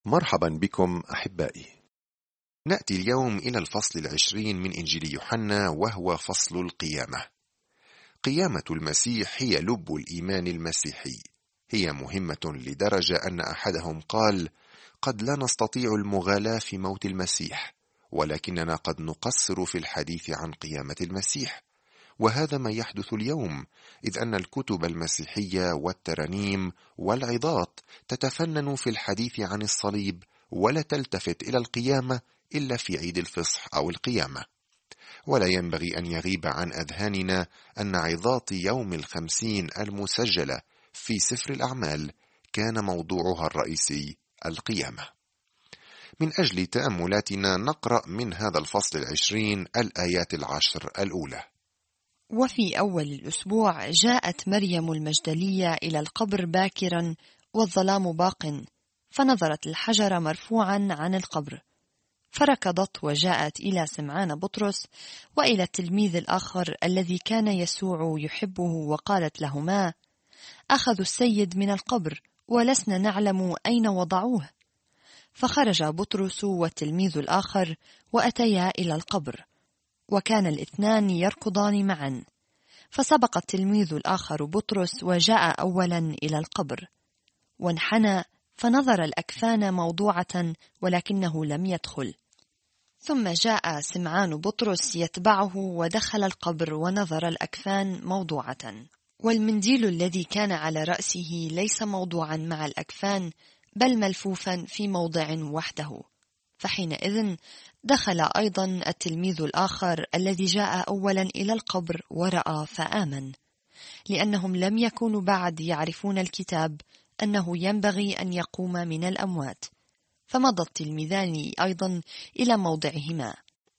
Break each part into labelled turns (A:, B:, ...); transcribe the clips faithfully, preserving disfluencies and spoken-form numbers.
A: مرحبا بكم أحبائي. نأتي اليوم إلى الفصل العشرين من إنجيل يوحنا، وهو فصل القيامة. قيامة المسيح هي لب الإيمان المسيحي، هي مهمة لدرجة أن أحدهم قال: قد لا نستطيع المغالاة في موت المسيح، ولكننا قد نقصر في الحديث عن قيامة المسيح. وهذا ما يحدث اليوم، إذ أن الكتب المسيحية والترانيم والعظات تتفنن في الحديث عن الصليب، ولا تلتفت إلى القيامة إلا في عيد الفصح أو القيامة. ولا ينبغي أن يغيب عن أذهاننا أن عظات يوم الخمسين المسجلة في سفر الأعمال كان موضوعها الرئيسي القيامة. من أجل تأملاتنا نقرأ من هذا الفصل العشرين الآيات العشر الأولى.
B: وفي أول الأسبوع جاءت مريم المجدلية إلى القبر باكرا والظلام باق، فنظرت الحجر مرفوعا عن القبر، فركضت وجاءت إلى سمعان بطرس وإلى التلميذ الآخر الذي كان يسوع يحبه، وقالت لهما: أخذوا السيد من القبر ولسنا نعلم أين وضعوه. فخرج بطرس والتلميذ الآخر وأتيا إلى القبر، وكان الاثنان يركضان معا. فسبق التلميذ الآخر بطرس وجاء أولا إلى القبر، وانحنى فنظر الأكفان موضوعة ولكنه لم يدخل. ثم جاء سمعان بطرس يتبعه ودخل القبر ونظر الأكفان موضوعة، والمنديل الذي كان على رأسه ليس موضوعا مع الأكفان، بل ملفوفا في موضع وحده. فحينئذ دخل أيضا التلميذ الآخر الذي جاء أولا إلى القبر ورأى فآمن، لأنهم لم يكونوا بعد يعرفون الكتاب أنه ينبغي أن يقوم من الأموات. فمضى التلميذان أيضا إلى موضعهما.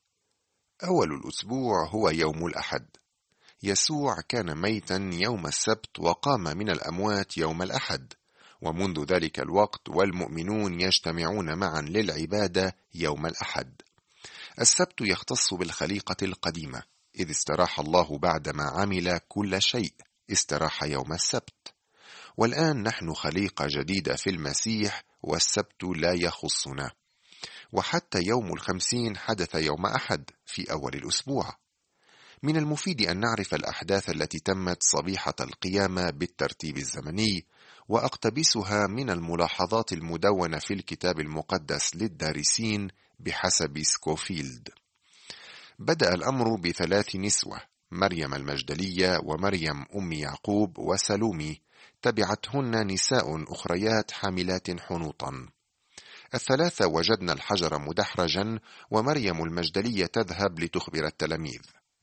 A: أول الأسبوع هو يوم الأحد. يسوع كان ميتا يوم السبت وقام من الأموات يوم الأحد، ومنذ ذلك الوقت والمؤمنون يجتمعون معا للعبادة يوم الأحد. السبت يختص بالخليقة القديمة، إذ استراح الله بعدما عمل كل شيء، استراح يوم السبت. والآن نحن خليقة جديدة في المسيح، والسبت لا يخصنا. وحتى يوم الخمسين حدث يوم أحد في أول الأسبوع. من المفيد أن نعرف الأحداث التي تمت صبيحة القيامة بالترتيب الزمني، وأقتبسها من الملاحظات المدونة في الكتاب المقدس للدارسين بحسب سكوفيلد. بدأ الأمر بثلاث نسوة: مريم المجدلية ومريم أم يعقوب وسلومي، تبعتهن نساء أخريات حاملات حنوطا. الثلاثة وجدن الحجر مدحرجا، ومريم المجدلية تذهب لتخبر التلاميذ.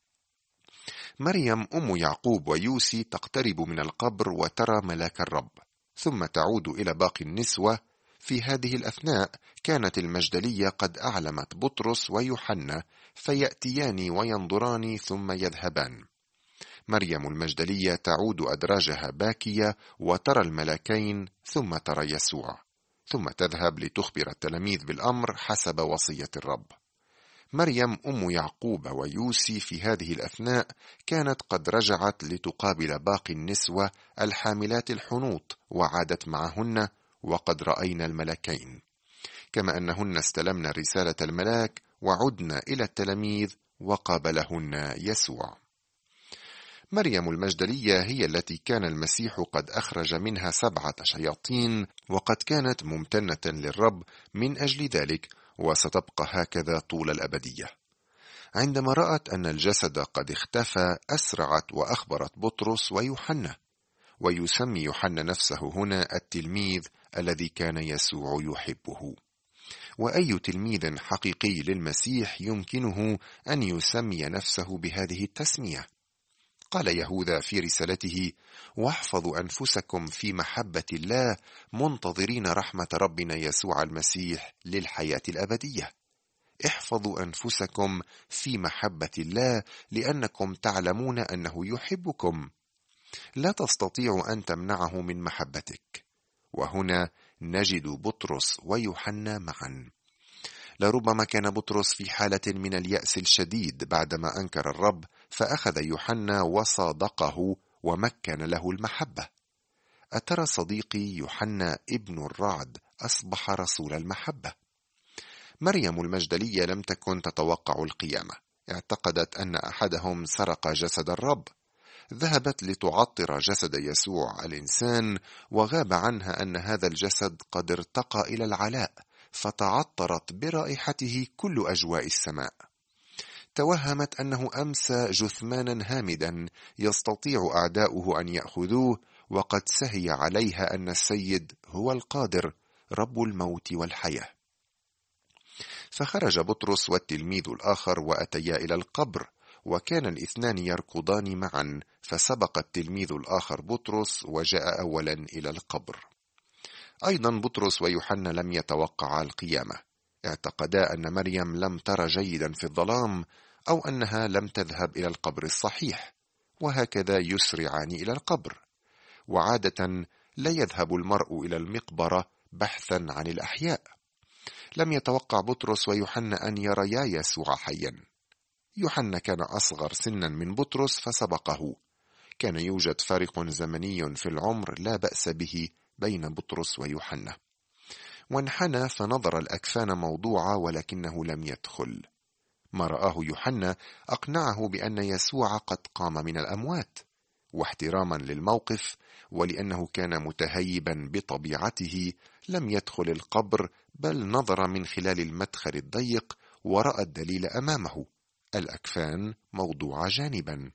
A: مريم أم يعقوب ويوسي تقترب من القبر وترى ملاك الرب، ثم تعود إلى باقي النسوة. في هذه الأثناء كانت المجدلية قد أعلمت بطرس ويوحنا، فيأتيان وينظران ثم يذهبان. مريم المجدلية تعود أدراجها باكية وترى الملاكين، ثم ترى يسوع، ثم تذهب لتخبر التلاميذ بالأمر حسب وصية الرب. مريم أم يعقوب ويوسي في هذه الأثناء كانت قد رجعت لتقابل باقي النسوة الحاملات الحنوط، وعادت معهن وقد رأينا الملكين، كما أنهن استلمن رسالة الملاك وعدن إلى التلاميذ وقابلهن يسوع. مريم المجدلية هي التي كان المسيح قد أخرج منها سبعة شياطين، وقد كانت ممتنة للرب من أجل ذلك، وستبقى هكذا طول الأبدية. عندما رأت أن الجسد قد اختفى أسرعت وأخبرت بطرس ويوحنا، ويسمي يوحنا نفسه هنا التلميذ الذي كان يسوع يحبه. وأي تلميذ حقيقي للمسيح يمكنه أن يسمي نفسه بهذه التسمية؟ قال يهوذا في رسالته: واحفظوا أنفسكم في محبة الله، منتظرين رحمة ربنا يسوع المسيح للحياة الأبدية. احفظوا أنفسكم في محبة الله، لأنكم تعلمون أنه يحبكم. لا تستطيع أن تمنعه من محبتك. وهنا نجد بطرس ويوحنا معا. لربما كان بطرس في حالة من اليأس الشديد بعدما أنكر الرب، فأخذ يوحنا وصادقه ومكن له المحبة. أترى صديقي يوحنا ابن الرعد أصبح رسول المحبة. مريم المجدلية لم تكن تتوقع القيامة، اعتقدت أن أحدهم سرق جسد الرب، ذهبت لتعطر جسد يسوع الإنسان، وغاب عنها أن هذا الجسد قد ارتقى إلى العلاء، فتعطرت برائحته كل أجواء السماء. توهمت أنه أمسى جثمانا هامدا يستطيع أعداؤه أن يأخذوه، وقد سهي عليها أن السيد هو القادر رب الموت والحياة. فخرج بطرس والتلميذ الآخر وأتيا إلى القبر، وكان الاثنان يركضان معا، فسبق التلميذ الآخر بطرس وجاء أولا إلى القبر. أيضا بطرس ويوحنا لم يتوقعا القيامة، اعتقدا أن مريم لم تر جيدا في الظلام، أو أنها لم تذهب إلى القبر الصحيح، وهكذا يسرعان إلى القبر. وعادة لا يذهب المرء إلى المقبرة بحثا عن الأحياء. لم يتوقع بطرس ويوحنا أن يريا يسوع حيا. يوحنا كان أصغر سنا من بطرس فسبقه، كان يوجد فارق زمني في العمر لا بأس به بين بطرس ويوحنا. وانحنى فنظر الأكفان موضوعة ولكنه لم يدخل. ما رآه يوحنا أقنعه بأن يسوع قد قام من الأموات، واحتراما للموقف ولأنه كان متهيبا بطبيعته لم يدخل القبر، بل نظر من خلال المدخل الضيق ورأى الدليل أمامه، الأكفان موضوعة جانبا.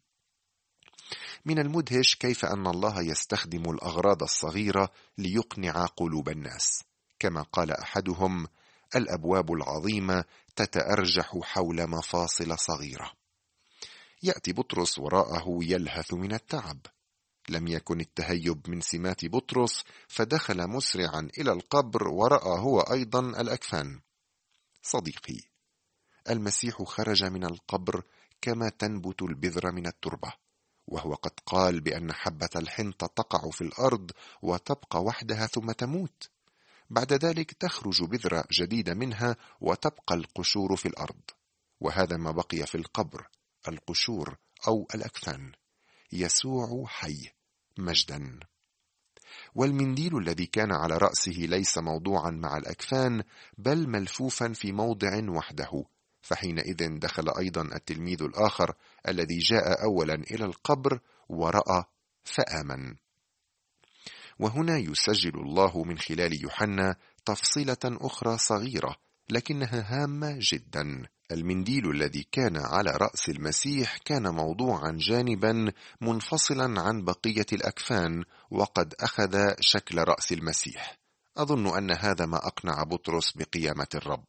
A: من المدهش كيف أن الله يستخدم الأغراض الصغيرة ليقنع قلوب الناس، كما قال أحدهم: الأبواب العظيمة تتأرجح حول مفاصل صغيرة. يأتي بطرس وراءه يلهث من التعب. لم يكن التهيب من سمات بطرس، فدخل مسرعا إلى القبر ورأى هو أيضا الأكفان. صديقي، المسيح خرج من القبر كما تنبت البذرة من التربة، وهو قد قال بأن حبة الحنطة تقع في الأرض وتبقى وحدها ثم تموت، بعد ذلك تخرج بذرة جديدة منها وتبقى القشور في الأرض، وهذا ما بقي في القبر، القشور أو الأكفان. يسوع حي، مجدا. والمنديل الذي كان على رأسه ليس موضوعا مع الأكفان، بل ملفوفا في موضع وحده، فحينئذ دخل أيضا التلميذ الآخر الذي جاء أولا إلى القبر ورأى فآمن. وهنا يسجل الله من خلال يوحنا تفصيلة أخرى صغيرة لكنها هامة جدا. المنديل الذي كان على رأس المسيح كان موضوعا جانبا منفصلا عن بقية الأكفان، وقد أخذ شكل رأس المسيح. أظن أن هذا ما أقنع بطرس بقيامة الرب.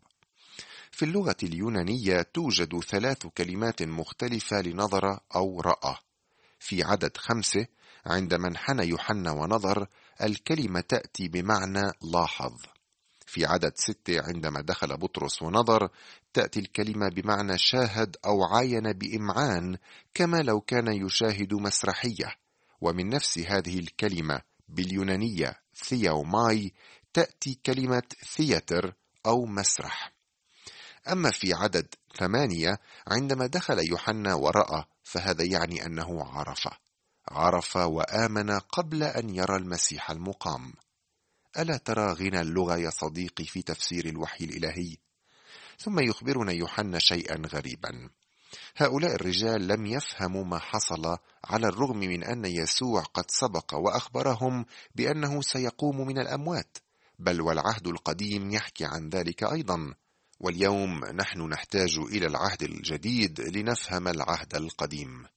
A: في اللغة اليونانية توجد ثلاث كلمات مختلفة لنظر أو رأى. في عدد خمسة عندما انحنى يوحنا ونظر، الكلمة تأتي بمعنى لاحظ. في عدد ستة عندما دخل بطرس ونظر، تأتي الكلمة بمعنى شاهد أو عاين بإمعان، كما لو كان يشاهد مسرحية. ومن نفس هذه الكلمة باليونانية ثياوماي تأتي كلمة ثياتر أو مسرح. أما في عدد ثمانية عندما دخل يوحنا ورأى، فهذا يعني أنه عرف عرف وآمن قبل أن يرى المسيح المقام. ألا ترى غنى اللغة يا صديقي في تفسير الوحي الإلهي؟ ثم يخبرنا يوحنا شيئا غريبا. هؤلاء الرجال لم يفهموا ما حصل، على الرغم من أن يسوع قد سبق وأخبرهم بأنه سيقوم من الأموات، بل والعهد القديم يحكي عن ذلك أيضا. واليوم نحن نحتاج إلى العهد الجديد لنفهم العهد القديم.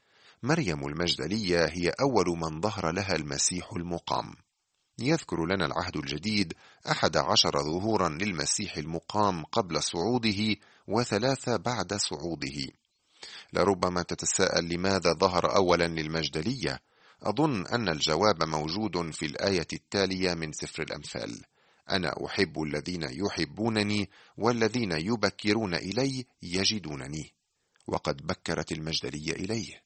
A: مريم المجدلية هي أول من ظهر لها المسيح المقام. يذكر لنا العهد الجديد أحد عشر ظهورا للمسيح المقام قبل صعوده وثلاثة بعد صعوده. لربما تتساءل لماذا ظهر أولا للمجدلية؟ أظن أن الجواب موجود في الآية التالية من سفر الأمثال: أنا أحب الذين يحبونني والذين يبكرون إلي يجدونني. وقد بكرت المجدلية إليه.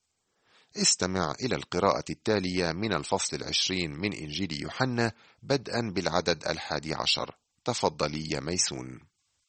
A: استمع إلى القراءة التالية من الفصل العشرين من إنجيل يوحنا بدءا بالعدد الحادي عشر. تفضلي يا ميسون.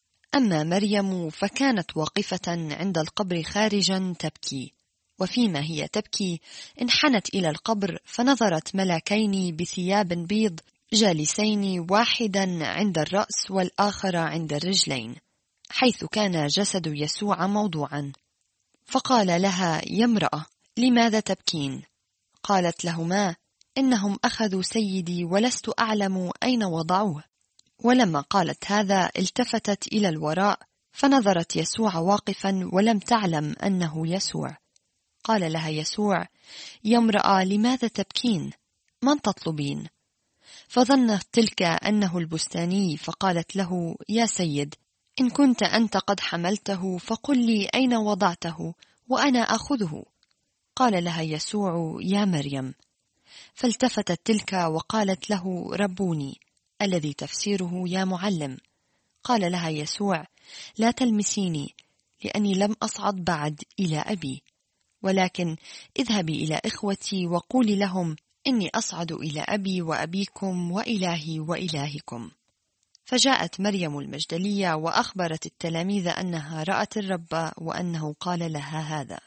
B: أما مريم فكانت واقفة عند القبر خارجا تبكي، وفيما هي تبكي انحنت إلى القبر فنظرت ملاكين بثياب بيض جالسين واحدا عند الرأس والآخر عند الرجلين، حيث كان جسد يسوع موضوعا. فقال لها: يا امرأة، لماذا تبكين؟ قالت لهما: إنهم أخذوا سيدي ولست أعلم أين وضعوه. ولما قالت هذا التفتت إلى الوراء، فنظرت يسوع واقفا ولم تعلم أنه يسوع. قال لها يسوع: يا امرأة، لماذا تبكين؟ من تطلبين؟ فظنت تلك أنه البستاني، فقالت له: يا سيد، إن كنت أنت قد حملته فقل لي أين وضعته وأنا أخذه. قال لها يسوع: يا مريم. فالتفتت تلك وقالت له: ربوني، الذي تفسيره يا معلم. قال لها يسوع: لا تلمسيني، لأني لم أصعد بعد إلى أبي، ولكن اذهبي إلى إخوتي وقولي لهم إني أصعد إلى أبي وأبيكم وإلهي وإلهكم. فجاءت مريم المجدلية وأخبرت التلاميذ أنها رأت الرب وأنه قال لها هذا.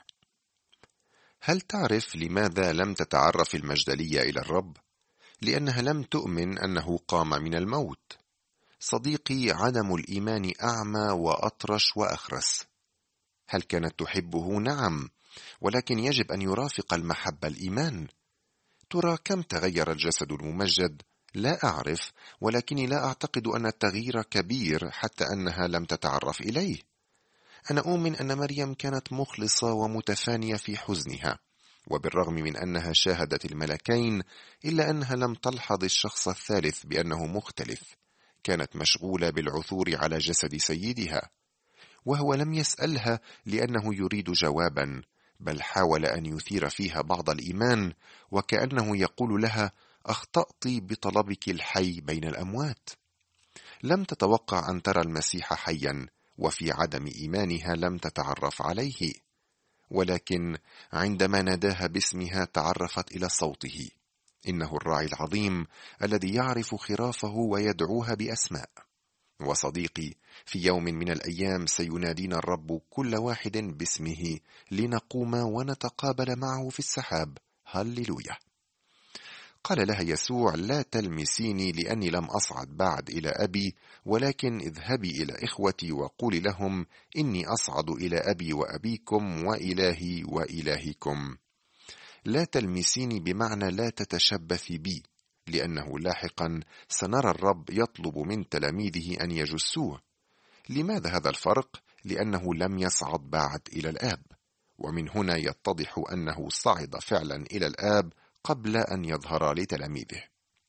A: هل تعرف لماذا لم تتعرف المجدلية إلى الرب؟ لأنها لم تؤمن أنه قام من الموت. صديقي، عدم الإيمان أعمى وأطرش وأخرس. هل كانت تحبه؟ نعم، ولكن يجب أن يرافق المحبة الإيمان. ترى كم تغير الجسد الممجد؟ لا أعرف، ولكني لا أعتقد أن التغيير كبير حتى أنها لم تتعرف إليه. أنا أؤمن أن مريم كانت مخلصة ومتفانية في حزنها، وبالرغم من أنها شاهدت الملكين إلا أنها لم تلحظ الشخص الثالث بأنه مختلف. كانت مشغولة بالعثور على جسد سيدها، وهو لم يسألها لأنه يريد جوابا، بل حاول أن يثير فيها بعض الإيمان، وكأنه يقول لها: أخطأت بطلبك الحي بين الأموات. لم تتوقع أن ترى المسيح حيا، وفي عدم إيمانها لم تتعرف عليه، ولكن عندما ناداها باسمها تعرفت إلى صوته. إنه الراعي العظيم الذي يعرف خرافه ويدعوها بأسماء. وصديقي، في يوم من الأيام سينادينا الرب كل واحد باسمه لنقوم ونتقابل معه في السحاب. هللويا. قال لها يسوع: لا تلمسيني لأني لم أصعد بعد إلى أبي، ولكن اذهبي إلى إخوتي وقولي لهم إني أصعد إلى أبي وأبيكم وإلهي وإلهكم. لا تلمسيني بمعنى لا تتشبثي بي، لأنه لاحقا سنرى الرب يطلب من تلاميذه أن يجسوه. لماذا هذا الفرق؟ لأنه لم يصعد بعد إلى الآب، ومن هنا يتضح أنه صعد فعلا إلى الآب قبل أن يظهر لتلاميذه.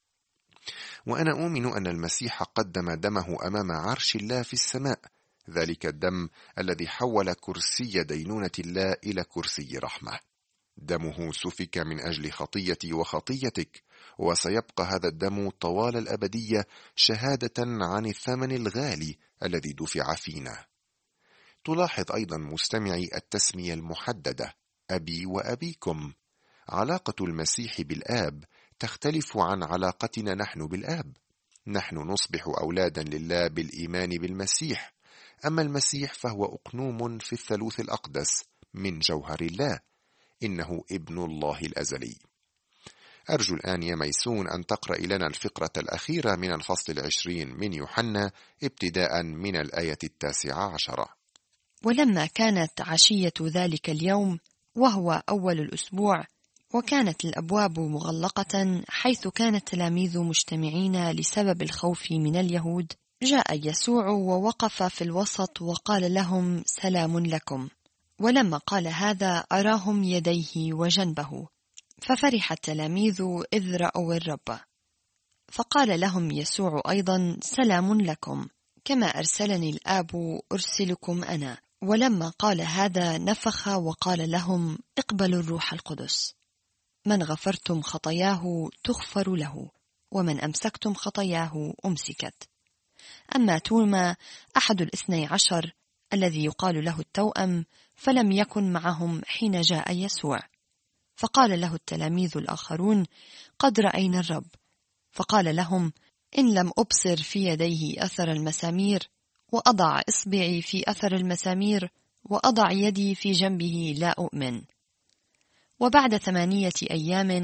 A: وأنا أؤمن أن المسيح قدم دمه أمام عرش الله في السماء، ذلك الدم الذي حول كرسي دينونة الله إلى كرسي رحمة. دمه سفك من أجل خطيتي وخطيتك، وسيبقى هذا الدم طوال الأبدية شهادة عن الثمن الغالي الذي دفع فينا. تلاحظ أيضا مستمعي التسمية المحددة: أبي وأبيكم. علاقة المسيح بالآب تختلف عن علاقتنا نحن بالآب. نحن نصبح أولادا لله بالإيمان بالمسيح، أما المسيح فهو أقنوم في الثالوث الأقدس من جوهر الله، إنه ابن الله الأزلي. أرجو الآن يا ميسون أن تقرأ لنا الفقرة الأخيرة من الفصل العشرين من يوحنا ابتداء من الآية التاسعة عشرة.
B: ولما كانت عشية ذلك اليوم وهو أول الأسبوع، وكانت الأبواب مغلقة حيث كان التلاميذ مجتمعين لسبب الخوف من اليهود، جاء يسوع ووقف في الوسط وقال لهم: سلام لكم. ولما قال هذا أراهم يديه وجنبه، ففرح التلاميذ إذ رأوا الرب. فقال لهم يسوع أيضا: سلام لكم، كما أرسلني الآب أرسلكم أنا. ولما قال هذا نفخ وقال لهم: اقبلوا الروح القدس. من غفرتم خطاياه تغفر له، ومن أمسكتم خطاياه أمسكت. أما توما أحد الاثني عشر الذي يقال له التوأم فلم يكن معهم حين جاء يسوع. فقال له التلاميذ الآخرون: قد رأينا الرب. فقال لهم: إن لم أبصر في يديه أثر المسامير، وأضع إصبعي في أثر المسامير، وأضع يدي في جنبه، لا أؤمن. وبعد ثمانية أيام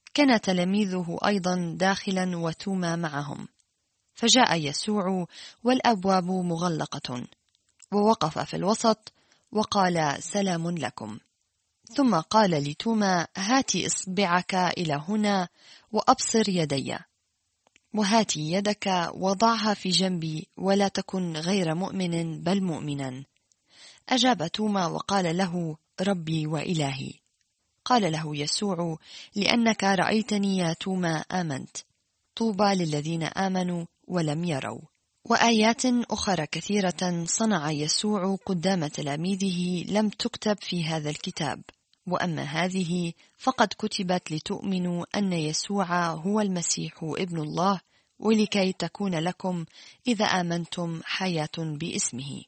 B: كان تلاميذه أيضا داخلا وتوما معهم، فجاء يسوع والأبواب مغلقة، ووقف في الوسط وقال: سلام لكم. ثم قال لتوما: هات إصبعك إلى هنا وأبصر يدي، وهات يدك وضعها في جنبي، ولا تكن غير مؤمن بل مؤمنا. أجاب توما وقال له: ربي وإلهي. قال له يسوع: لأنك رأيتني يا توما آمنت. طوبى للذين آمنوا ولم يروا. وآيات أخرى كثيرة صنع يسوع قدام تلاميذه لم تكتب في هذا الكتاب، وأما هذه فقد كتبت لتؤمنوا أن يسوع هو المسيح ابن الله، ولكي تكون لكم إذا آمنتم حياة باسمه.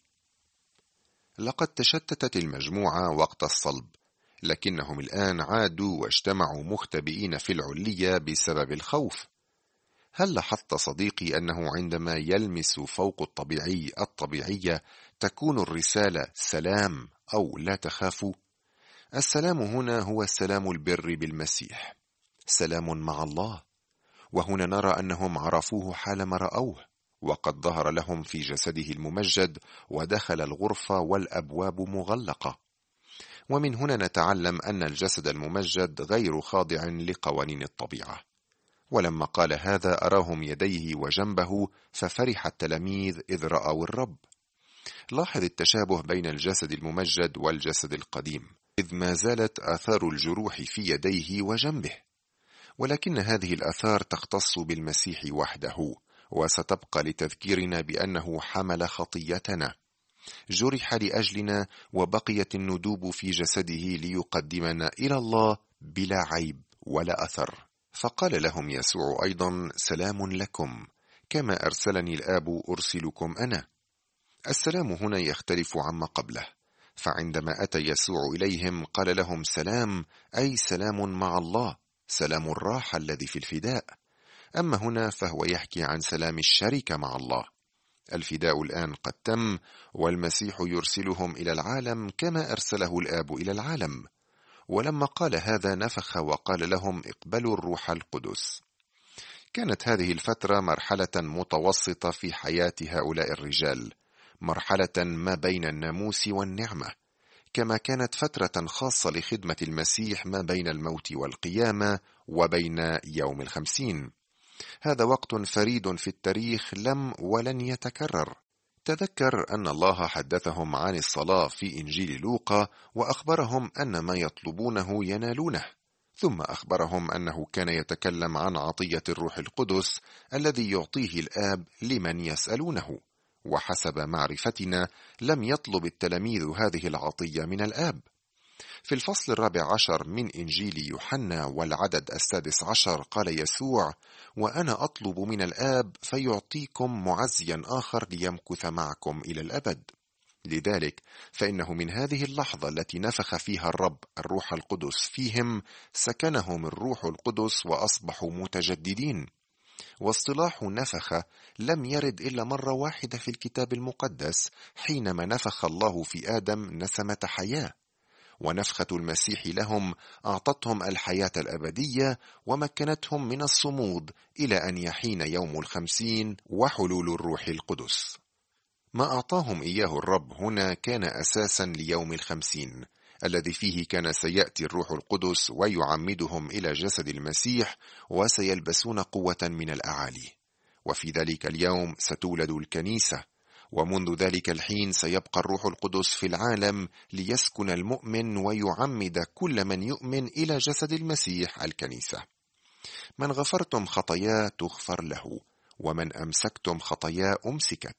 A: لقد تشتتت المجموعة وقت الصلب، لكنهم الآن عادوا واجتمعوا مختبئين في العلية بسبب الخوف. هل لاحظت صديقي أنه عندما يلمس فوق الطبيعي الطبيعية تكون الرسالة سلام أو لا تخافوا؟ السلام هنا هو سلام البر بالمسيح، سلام مع الله. وهنا نرى أنهم عرفوه حالما رأوه، وقد ظهر لهم في جسده الممجد، ودخل الغرفة والأبواب مغلقة. ومن هنا نتعلم أن الجسد الممجد غير خاضع لقوانين الطبيعة. ولما قال هذا أراهم يديه وجنبه، ففرح التلاميذ إذ رأوا الرب. لاحظ التشابه بين الجسد الممجد والجسد القديم، إذ ما زالت آثار الجروح في يديه وجنبه، ولكن هذه الآثار تختص بالمسيح وحده، وستبقى لتذكيرنا بأنه حمل خطيتنا، جرح لأجلنا، وبقيت الندوب في جسده ليقدمنا إلى الله بلا عيب ولا أثر. فقال لهم يسوع أيضا: سلام لكم، كما أرسلني الآب أرسلكم أنا. السلام هنا يختلف عما قبله، فعندما أتى يسوع إليهم قال لهم سلام، أي سلام مع الله، سلام الراحة الذي في الفداء. أما هنا فهو يحكي عن سلام الشركة مع الله. الفداء الآن قد تم، والمسيح يرسلهم إلى العالم كما أرسله الآب إلى العالم. ولما قال هذا نفخ وقال لهم: اقبلوا الروح القدس. كانت هذه الفترة مرحلة متوسطة في حياة هؤلاء الرجال، مرحلة ما بين الناموس والنعمة، كما كانت فترة خاصة لخدمة المسيح ما بين الموت والقيامة وبين يوم الخمسين. هذا وقت فريد في التاريخ لم ولن يتكرر. تذكر أن الله حدثهم عن الصلاة في إنجيل لوقا، وأخبرهم أن ما يطلبونه ينالونه، ثم أخبرهم أنه كان يتكلم عن عطية الروح القدس الذي يعطيه الآب لمن يسألونه. وحسب معرفتنا لم يطلب التلاميذ هذه العطية من الآب. في الفصل الرابع عشر من إنجيل يوحنا والعدد السادس عشر قال يسوع: وأنا أطلب من الآب فيعطيكم معزيا آخر ليمكث معكم إلى الأبد. لذلك فإنه من هذه اللحظة التي نفخ فيها الرب الروح القدس فيهم سكنهم الروح القدس وأصبحوا متجددين. واصطلاح نفخ لم يرد إلا مرة واحدة في الكتاب المقدس، حينما نفخ الله في آدم نسمة حياة، ونفخة المسيح لهم أعطتهم الحياة الأبدية ومكنتهم من الصمود إلى أن يحين يوم الخمسين وحلول الروح القدس. ما أعطاهم إياه الرب هنا كان أساسا ليوم الخمسين الذي فيه كان سيأتي الروح القدس ويعمدهم إلى جسد المسيح، وسيلبسون قوة من الأعالي. وفي ذلك اليوم ستولد الكنيسة، ومنذ ذلك الحين سيبقى الروح القدس في العالم ليسكن المؤمن ويعمد كل من يؤمن إلى جسد المسيح الكنيسة. من غفرتم خطاياه تغفر له، ومن أمسكتم خطاياه أمسكت.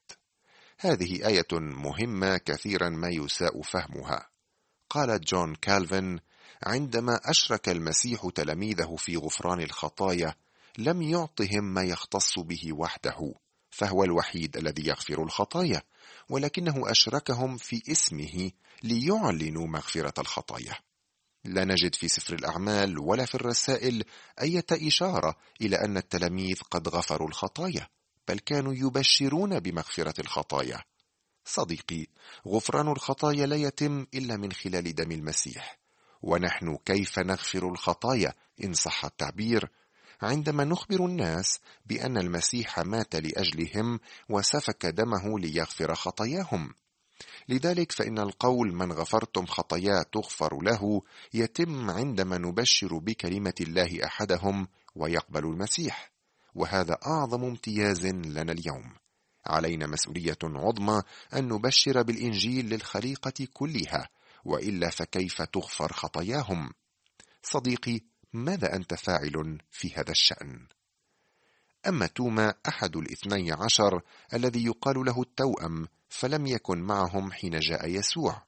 A: هذه آية مهمة كثيرا ما يساء فهمها. قال جون كالفن: عندما أشرك المسيح تلاميذه في غفران الخطايا لم يعطهم ما يختص به وحده، فهو الوحيد الذي يغفر الخطايا، ولكنه أشركهم في اسمه ليعلنوا مغفرة الخطايا. لا نجد في سفر الأعمال ولا في الرسائل أي إشارة إلى أن التلاميذ قد غفروا الخطايا، بل كانوا يبشرون بمغفرة الخطايا. صديقي، غفران الخطايا لا يتم إلا من خلال دم المسيح، ونحن كيف نغفر الخطايا إن صح التعبير، عندما نخبر الناس بأن المسيح مات لأجلهم وسفك دمه ليغفر خطاياهم. لذلك فإن القول من غفرتم خطاياه تغفر له يتم عندما نبشر بكلمة الله أحدهم ويقبل المسيح، وهذا أعظم امتياز لنا اليوم. علينا مسؤولية عظمى أن نبشر بالإنجيل للخليقة كلها، وإلا فكيف تغفر خطاياهم؟ صديقي، ماذا أنت فاعل في هذا الشأن؟ أما توما أحد الاثني عشر الذي يقال له التوأم فلم يكن معهم حين جاء يسوع.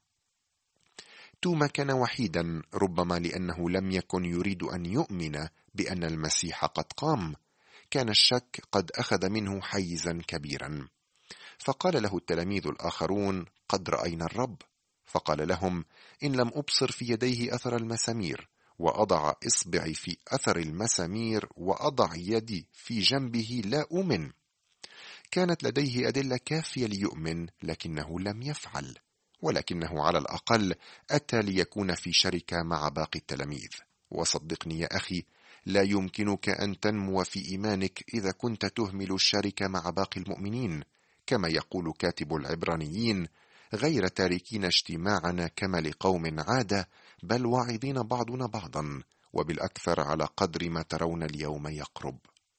A: توما كان وحيدا، ربما لأنه لم يكن يريد أن يؤمن بأن المسيح قد قام. كان الشك قد أخذ منه حيزا كبيرا، فقال له التلاميذ الآخرون قد رأينا الرب. فقال لهم إن لم أبصر في يديه أثر المسامير وأضع إصبعي في أثر المسامير وأضع يدي في جنبه لا أؤمن. كانت لديه أدلة كافية ليؤمن، لكنه لم يفعل، ولكنه على الأقل أتى ليكون في شركة مع باقي التلاميذ. وصدقني يا أخي، لا يمكنك أن تنمو في إيمانك إذا كنت تهمل الشركة مع باقي المؤمنين، كما يقول كاتب العبرانيين: غير تاركين اجتماعنا كما لقوم عادة، بل واعظين بعضنا بعضا، وبالأكثر على قدر ما ترون اليوم يقرب.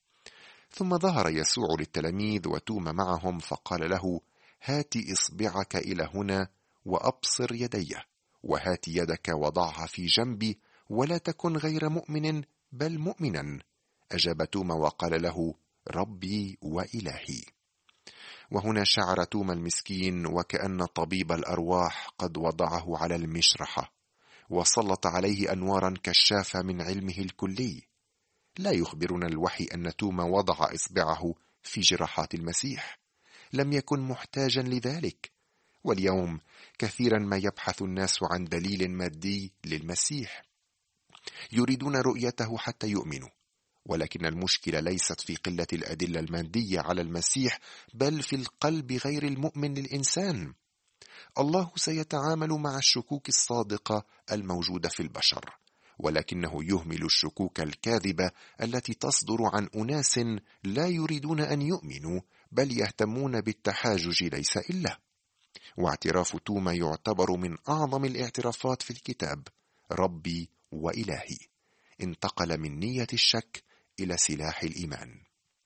A: ثم ظهر يسوع للتلاميذ وتوما معهم، فقال له: هات إصبعك إلى هنا وأبصر يدي، وهات يدك وضعها في جنبي، ولا تكن غير مؤمن بل مؤمنا. أجاب توما وقال له: ربي وإلهي. وهنا شعر توما المسكين وكأن طبيب الأرواح قد وضعه على المشرحة وسلط عليه أنوارا كشافة من علمه الكلي. لا يخبرنا الوحي أن توما وضع إصبعه في جراحات المسيح، لم يكن محتاجا لذلك. واليوم كثيرا ما يبحث الناس عن دليل مادي للمسيح، يريدون رؤيته حتى يؤمنوا، ولكن المشكلة ليست في قلة الأدلة المادية على المسيح، بل في القلب غير المؤمن للإنسان. الله سيتعامل مع الشكوك الصادقة الموجودة في البشر، ولكنه يهمل الشكوك الكاذبة التي تصدر عن أناس لا يريدون أن يؤمنوا، بل يهتمون بالتحاجج ليس إلا. واعتراف توما يعتبر من أعظم الاعترافات في الكتاب: ربي وإلهي. انتقل من نية الشك إلى سلاح الإيمان.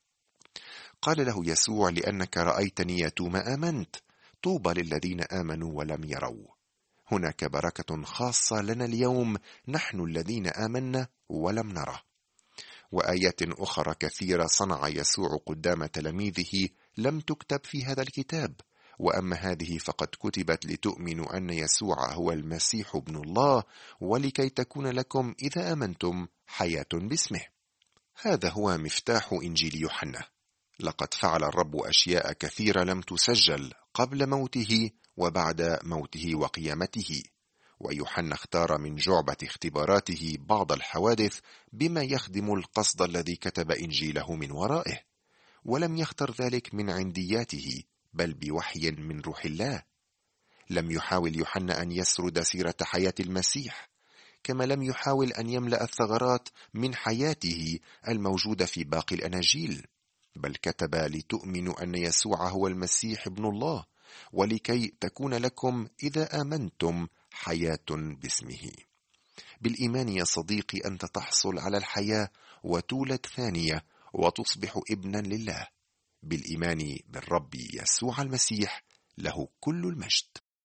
A: قال له يسوع: لأنك رأيتني يا توما آمنت، طوبى للذين آمنوا ولم يروا. هناك بركة خاصة لنا اليوم، نحن الذين آمنا ولم نرى. وآيات أخرى كثيرة صنع يسوع قدام تلاميذه لم تكتب في هذا الكتاب، وأما هذه فقد كتبت لتؤمنوا أن يسوع هو المسيح ابن الله، ولكي تكون لكم إذا آمنتم حياة باسمه. هذا هو مفتاح إنجيل يوحنا. لقد فعل الرب أشياء كثيرة لم تسجل قبل موته وبعد موته وقيامته، ويوحنا اختار من جعبة اختباراته بعض الحوادث بما يخدم القصد الذي كتب إنجيله من ورائه، ولم يختر ذلك من عندياته بل بوحي من روح الله. لم يحاول يوحنا أن يسرد سيرة حياة المسيح، كما لم يحاول أن يملأ الثغرات من حياته الموجودة في باقي الأناجيل، بل كتب لتؤمنوا أن يسوع هو المسيح ابن الله، ولكي تكون لكم إذا آمنتم حياة باسمه. بالإيمان يا صديقي أنت تحصل على الحياة وتولد ثانية وتصبح ابنا لله. بالإيمان بالرب يسوع المسيح له كل المجد.